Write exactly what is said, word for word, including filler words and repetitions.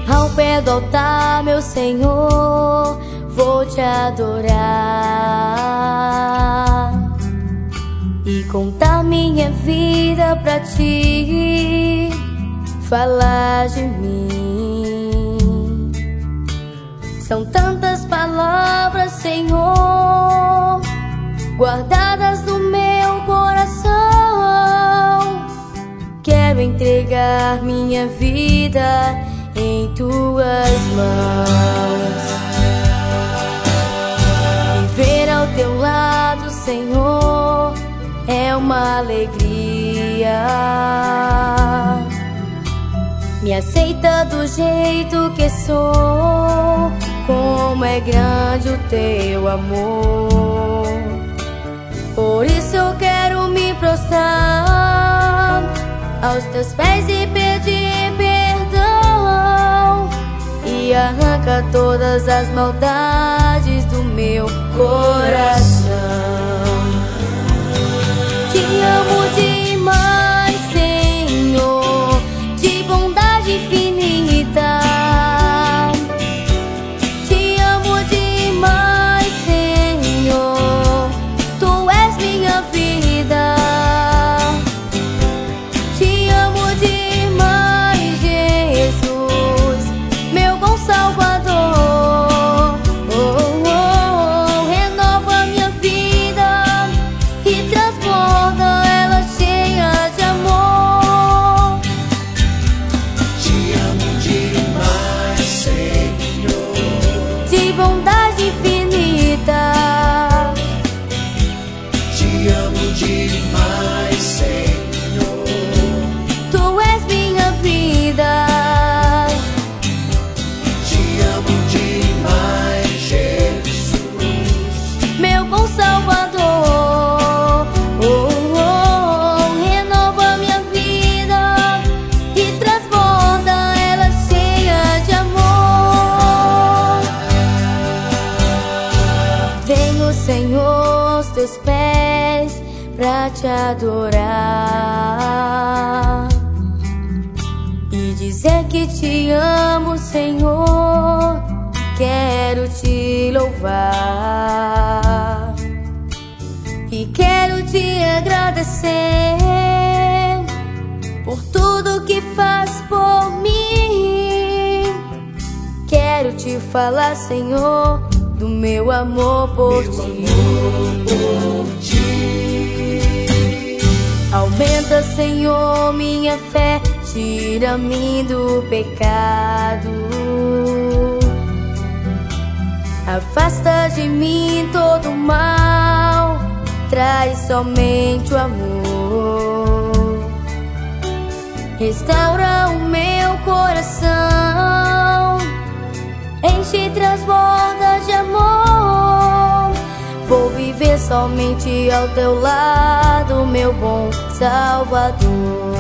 Ao pé do altar, meu Senhor, vou te adorar e contar minha vida pra ti, falar de mim. São tantas palavras, Senhor, guardadas no meu coração. Quero entregar minha vida em tuas mãos. Viver ao teu lado, Senhor, é uma alegria. Me aceita do jeito que sou, como é grande o teu amor. Por isso eu quero me prostrar aos teus pés e pedir perdão, e arranca todas as maldades do meu coração. Te amo demais, Senhor, de bondade infinita. Te amo demais, Senhor, Tu és minha vida. Te amo demais, Jesus, meu bom Salvador. Oh, oh, oh, renova minha vida e transborda ela cheia de amor. Te amo demais, Senhor, De bondade infinita. te amo demais, Senhor, Tu és minha vida. te amo demais, Jesus, Meu bom Salvador. Oh, oh, oh, renova minha vida e transborda ela cheia de amor. Venho, Senhor, aos teus pés pra te adorar e dizer que te amo, Senhor. Quero te louvar e quero te agradecer por tudo que faz por mim. Quero te falar, Senhor, do meu amor por meu ti. amor por ti. Aumenta, Senhor, minha fé, tira-me do pecado. Afasta de mim todo o mal, traz somente o amor. Restaura o meu coração, enche e transborda de amor. Vou viver somente ao teu lado, meu bom Salvador.